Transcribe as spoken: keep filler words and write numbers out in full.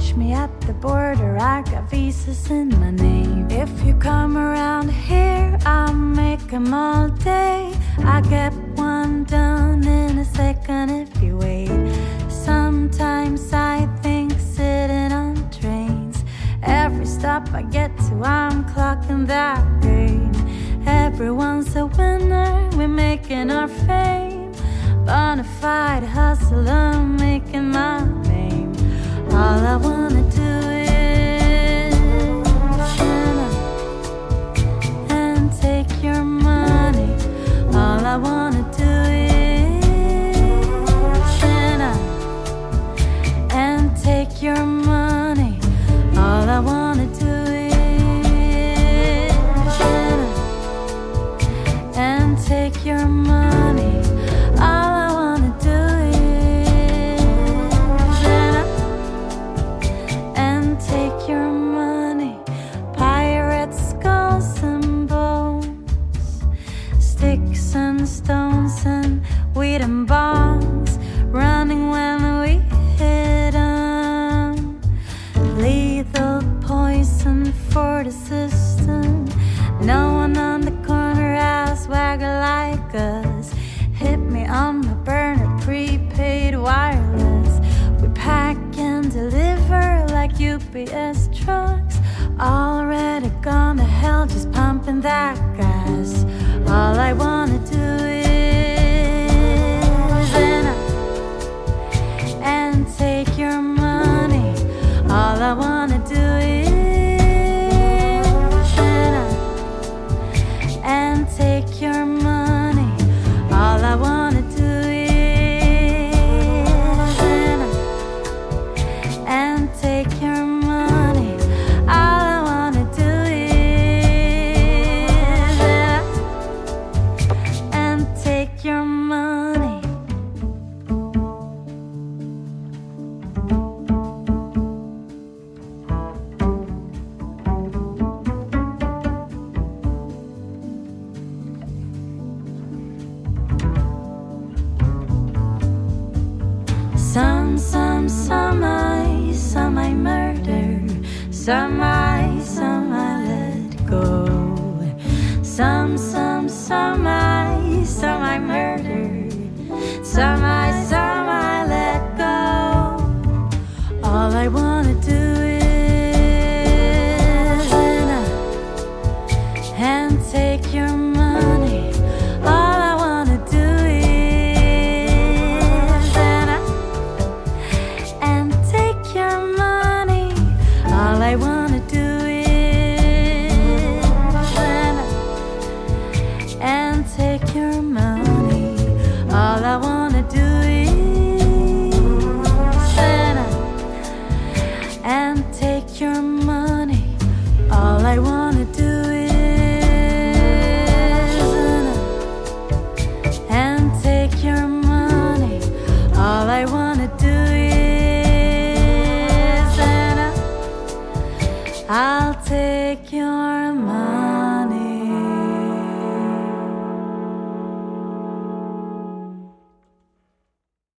catch me at the border, I got visas in my name. If you come around here, I'll make 'em all day. I get one done in a second if you wait. Sometimes I think sitting on trains, every stop I get to, I'm clocking that game. Everyone's a winner, we're making our fame. Bonafide hustle, I'm making my name. All I wanna do is shine up and take your money. All I wanna do is shine up and take your money. All I wanna do is shine up and take your money. All I wanna do is shine up and take your money. Pirates, skulls and bones, sticks and stones and weed and bombs, running when we hit 'em. Lethal poison for the system. No one on the corner has swagger like us. Hit me on my burner, prepaid wireless. We pack and deliver like U P S trucks. Already gone to hell, just pumping that gas. All I wanna do is stand up and take your money. All I wanna do is stand up and take your money. All I wanna do is stand up and take your money. All I wanna do is stand up and take your money. Some, some, some I, some I murder. Some I, some I let go. Some, some, some I, some I murder. Some I